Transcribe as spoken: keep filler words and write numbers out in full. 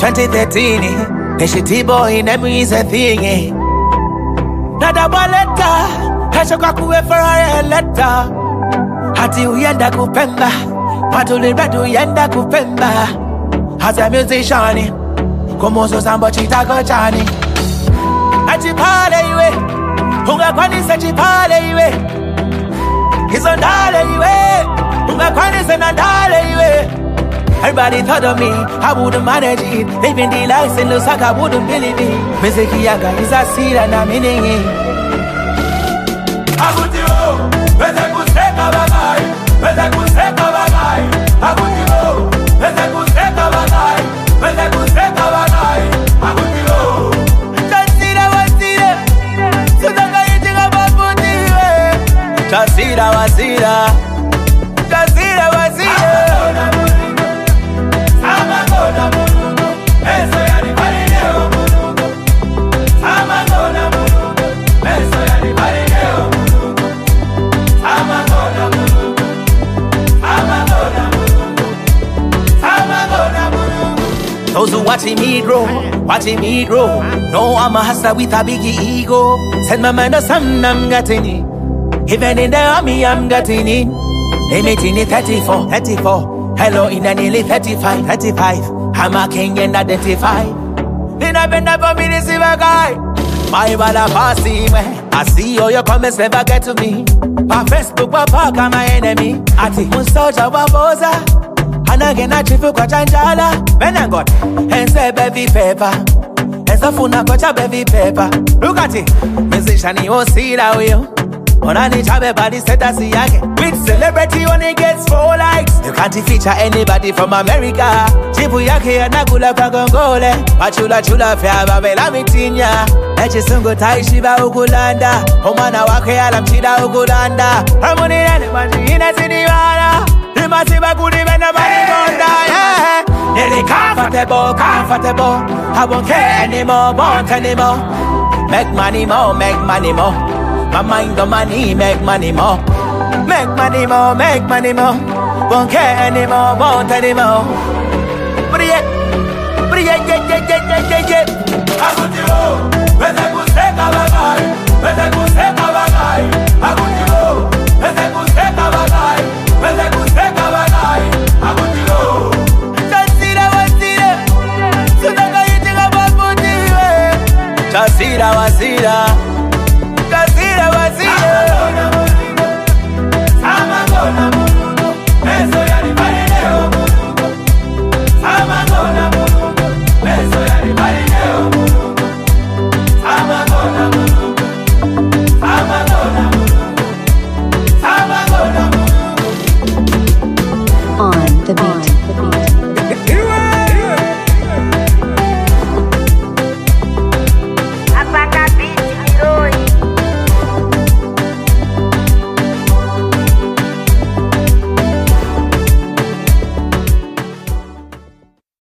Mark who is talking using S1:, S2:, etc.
S1: twenty thirteen, the shitty boy never is a thing. Nada baleta, hashoka kuwe for a letter. Hati uyenda kupemba, patuli bedu uyenda kupemba. As a musician, como so sambo chitago chani. Achipale iwe, unga kwani se chipale iwe. Hizo ndale iwe, unga kwani se nandale iwe. Everybody thought of me, I wouldn't manage it. Living the life in Lusaka, I wouldn't believe it. Miziki yaga is a seed and I'm meaning it. Agutiro, weze kuseka bagai, weze kuseka bagai. Agutiro, weze kuseka bagai, weze kuseka bagai. Agutiro, chasira wasira, sudanga itinga babutiwe. Chasira wasira, chasira wasira. Those who watching me grow, watching me grow, know I'm a hustler with a big ego. Send my man to some, I'm getting it. Even in the army, I'm getting it. Limiting it thirty-four, thirty-four. Hello, in a nearly thirty-five, thirty-five. I'm a king and identify. Then I've been up for me to see my guy. My bala passing, I see all your comments never get to me. My Facebook, my park, I'm my enemy. Ati, Mustoja, Waboza. And again, I triple kwa chanjala. When I got, and say baby paper. And so funa kocha baby paper. Look at it, musician, you see that wheel. On any chabe body set as a yake. With celebrity when it gets four likes. You can't feature anybody from America. Chipu yake ya nagula pa gongole. Machula chula fea babela mitinya. Eche sungo taishiba ukulanda. Omana wake ala mchida ukulanda. Harmony nene maji ina siniwana. Imasiba kudi mena bani gonda, yeah. Nearly comfortable, comfortable. I won't care anymore, won't anymore. Make money more, make money more. My mind on money, make money more. Make money more, make money more. Won't care anymore, won't anymore. But yeah, but yeah, yeah, yeah, yeah, yeah, yeah. Agutiro, weze kuseka bagai, weze kuseka bagai. Agutiro, weze kuseka bagai, weze kuseka bagai. Agutiro, chasira wasira, sudanga itinga babutiwe. Chasira wasira.